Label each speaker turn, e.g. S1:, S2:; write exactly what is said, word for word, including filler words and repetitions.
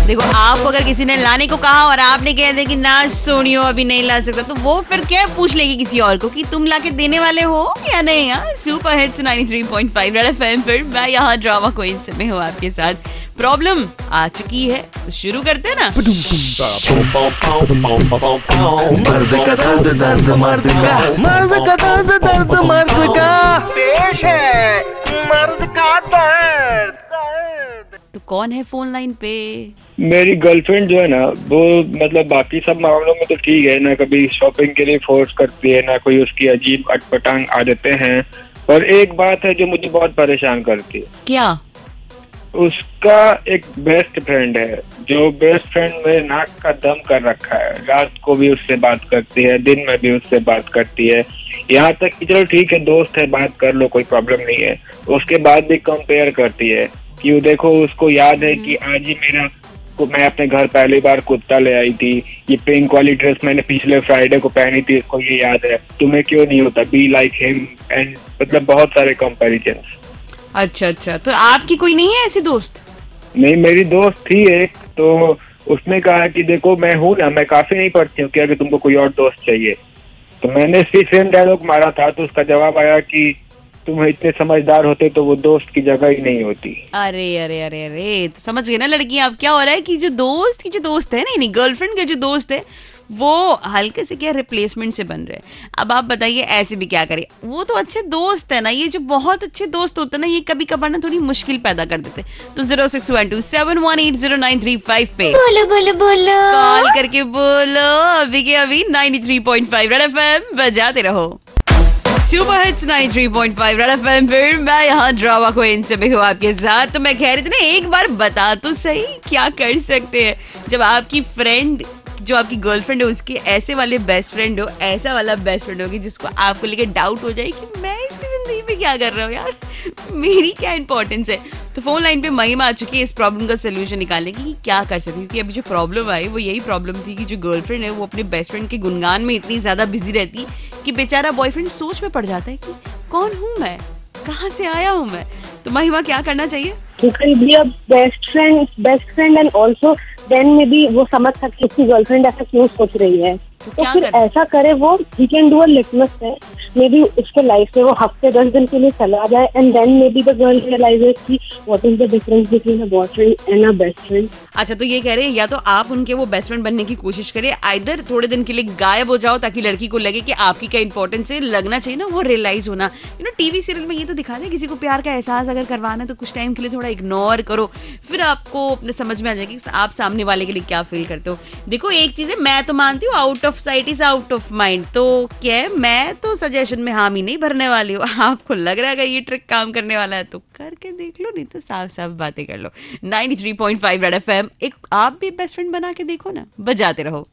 S1: देखो, आपको अगर किसी ने लाने को कहा और आपने कह दिया कि ना सोनियो अभी नहीं ला सकता, तो वो फिर क्या पूछ लेगी किसी और को कि तुम लाके देने वाले हो या नहीं। यार super hits ninety three point five red FM पर मैं यहाँ ड्रामा क्वीन में हूँ आपके साथ। प्रॉब्लम आ चुकी है तो शुरू करते हैं ना।
S2: मर्द का दर्द दर्द मर्द का, मर्द का दर्द दर्द मर्द का, पेश है मर्द का दर्द।
S1: तो कौन है फोन लाइन पे?
S3: मेरी गर्लफ्रेंड जो है ना, वो मतलब बाकी सब मामलों में तो ठीक है ना, कभी शॉपिंग के लिए फोर्स करती है ना, कोई उसकी अजीब अटपटांग आदतें हैं। पर एक बात है जो मुझे बहुत परेशान करती है।
S1: क्या?
S3: उसका एक बेस्ट फ्रेंड है जो बेस्ट फ्रेंड में नाक का दम कर रखा है। रात को भी उससे बात करती है, दिन में भी उससे बात करती है। यहाँ तक कि चलो ठीक है, दोस्त है, बात कर लो, कोई प्रॉब्लम नहीं है। उसके बाद भी कंपेयर करती है कि वो देखो, उसको याद है कि आज ही मेरा को मैं अपने घर पहली बार कुत्ता ले आई थी, ये पिंक वाली ड्रेस मैंने पिछले फ्राइडे को पहनी थी, इसको ये याद है। तुम्हें क्यों नहीं होता? Be like him. एंड मतलब बहुत सारे कंपैरिजन।
S1: अच्छा अच्छा, तो आपकी कोई नहीं है ऐसी दोस्त?
S3: नहीं, मेरी दोस्त थी एक, तो उसने कहा कि देखो मैं हूँ ना, मैं काफी नहीं पढ़ती हूँ, क्या अगर तुमको कोई और दोस्त चाहिए। तो मैंने इसी सेम डायलॉग मारा था, तो उसका जवाब आया कि तुम इतने समझदार होते तो वो दोस्त की जगह ही नहीं होती।
S1: अरे अरे अरे अरे, तो समझ गए ना लड़की आप, क्या हो रहा है कि जो दोस्त की जो दोस्त है, नहीं नहीं गर्लफ्रेंड के जो दोस्त है, वो हल्के से क्या रिप्लेसमेंट से बन रहे हैं। अब आप बताइए ऐसे भी क्या करें? वो तो अच्छे दोस्त है ना, ये जो बहुत अच्छे दोस्त होते हैं ना, ये कभी कभार ना थोड़ी मुश्किल पैदा कर देते। तो zero six one two seven one eight zero nine three five पे
S4: बोलो बोलो बोलो
S1: कॉल करके बोलो अभी के अभी ninety three point five red FM बजाते रहो। Super hits ninety three point five red FM पर मैं यहाँ ड्रामा क्वीन से भी हूँ आपके साथ। तो मैं कह रही थी ना, एक बार बता तो सही क्या कर सकते हैं जब आपकी फ्रेंड, जो आपकी गर्लफ्रेंड है, उसके ऐसे वाले बेस्ट फ्रेंड हो, ऐसा वाला बेस्ट फ्रेंड हो कि जिसको आपको लेके डाउट हो जाए कि मैं इसकी जिंदगी में क्या कर रहा हूँ यार, मेरी क्या इंपॉर्टेंस है। तो फोन लाइन पे महिमा आ चुकी है इस प्रॉब्लम का सोल्यूशन निकालने की कि क्या कर सकती है। क्योंकि अभी जो प्रॉब्लम आई वो यही प्रॉब्लम थी कि जो गर्लफ्रेंड है वो अपने बेस्ट फ्रेंड के गुणगान में इतनी ज्यादा बिजी रहती कि बेचारा बॉयफ्रेंड सोच में पड़ जाता है कि कौन हूँ मैं, कहाँ से आया हूँ मैं। तो महिमा क्या करना चाहिए?
S5: You can be a best friend, best friend and also then maybe वो समझ सकती है उसकी गर्लफ्रेंड ऐसा क्यों सोच रही है। तो, तो फिर कर? ऐसा करे वो, he can do a litmus test, may be उसके लाइफ से वो हफ्ते दस दिन के लिए चला जाए and then may be the girl realises कि what is the difference between a boyfriend and a best friend.
S1: अच्छा, तो ये कह रहे हैं या तो आप उनके वो बेस्ट फ्रेंड बनने की कोशिश करें, आइदर थोड़े दिन के लिए गायब हो जाओ ताकि लड़की को लगे कि आपकी क्या इंपॉर्टेंस है, लगना चाहिए ना वो रियलाइज होना। यू नो टीवी सीरियल में ये तो दिखाते हैं, किसी को प्यार का एहसास अगर करवाना है तो कुछ टाइम के लिए थोड़ा इग्नोर करो, फिर आपको अपने समझ में आ जाएगी कि आप सामने वाले के लिए क्या फील करते हो। देखो एक चीज है, मैं तो मानती हूँ out of site is out of mind, तो क्या है, मैं तो सजेशन में हामी नहीं भरने वाली हूँ। आपको लग रहा है ये ट्रिक काम करने वाला है तो करके देख लो, नहीं तो साफ साफ बातें कर लो। Ninety three point five red FM, एक आप भी बेस्ट फ्रेंड बना के देखो ना, बजाते रहो।